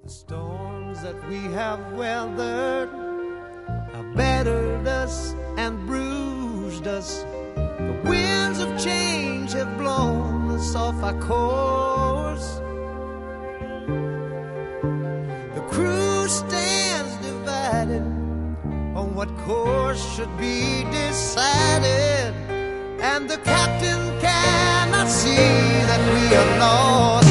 The storms that we have weathered have battered us and bruised us. The winds of change have blown us off our course. The crew stands divided on what course should be decided, and the captain cannot see that we are lost.